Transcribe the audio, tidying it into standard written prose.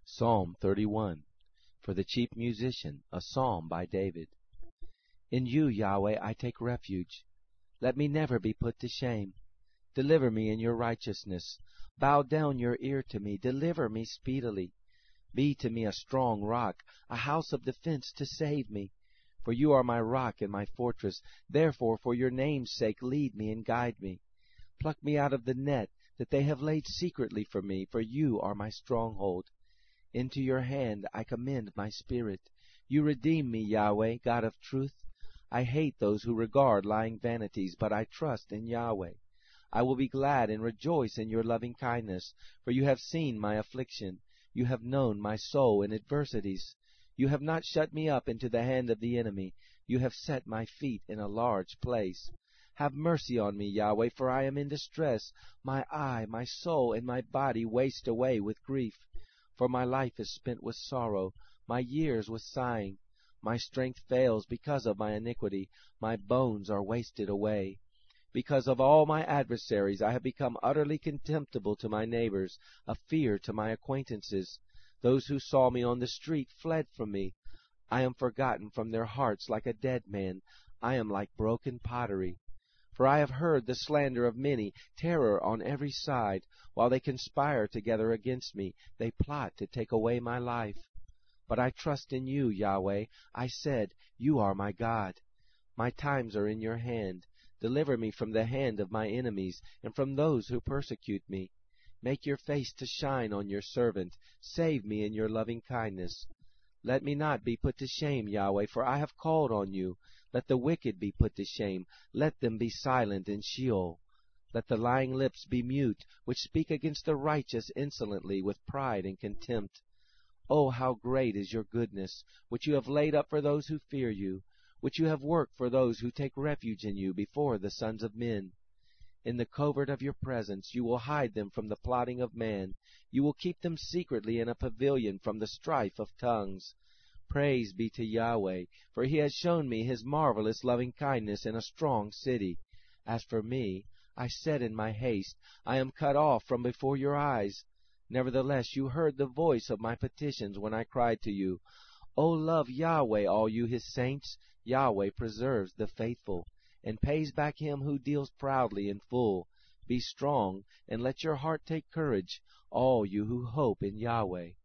Psalm 31. For the chief musician, a psalm by David. In you, Yahweh, I take refuge. Let me never be put to shame. Deliver me in your righteousness. Bow down your ear to me. Deliver me speedily. Be to me a strong rock, a house of defense to save me. For you are my rock and my fortress. Therefore, for your name's sake, lead me and guide me. Pluck me out of the net that they have laid secretly for me, for you are my stronghold. Into your hand I commend my spirit. You redeem me, Yahweh, God of truth. I hate those who regard lying vanities, but I trust in Yahweh. I will be glad and rejoice in your loving kindness, for you have seen my affliction. You have known my soul in adversities. You have not shut me up into the hand of the enemy. You have set my feet in a large place. Have mercy on me, Yahweh, for I am in distress. My eye, my soul, and my body waste away with grief. For my life is spent with sorrow, my years with sighing. My strength fails because of my iniquity. My bones are wasted away. Because of all my adversaries, I have become utterly contemptible to my neighbors, a fear to my acquaintances. Those who saw me on the street fled from me. I am forgotten from their hearts like a dead man. I am like broken pottery. For I have heard the slander of many, terror on every side. While they conspire together against me, they plot to take away my life. But I trust in you, Yahweh. I said, you are my God. My times are in your hand. Deliver me from the hand of my enemies, and from those who persecute me. Make your face to shine on your servant. Save me in your loving kindness. Let me not be put to shame, Yahweh, for I have called on you. Let the wicked be put to shame. Let them be silent in Sheol. Let the lying lips be mute, which speak against the righteous insolently with pride and contempt. Oh, how great is your goodness, which you have laid up for those who fear you, which you have worked for those who take refuge in you before the sons of men. In the covert of your presence you will hide them from the plotting of man. You will keep them secretly in a pavilion from the strife of tongues. Praise be to Yahweh, for he has shown me his marvelous loving kindness in a strong city. As for me, I said in my haste, I am cut off from before your eyes. Nevertheless you heard the voice of my petitions when I cried to you. O love Yahweh, all you his saints. Yahweh preserves the faithful, and pays back him who deals proudly in full. Be strong, and let your heart take courage, all you who hope in Yahweh.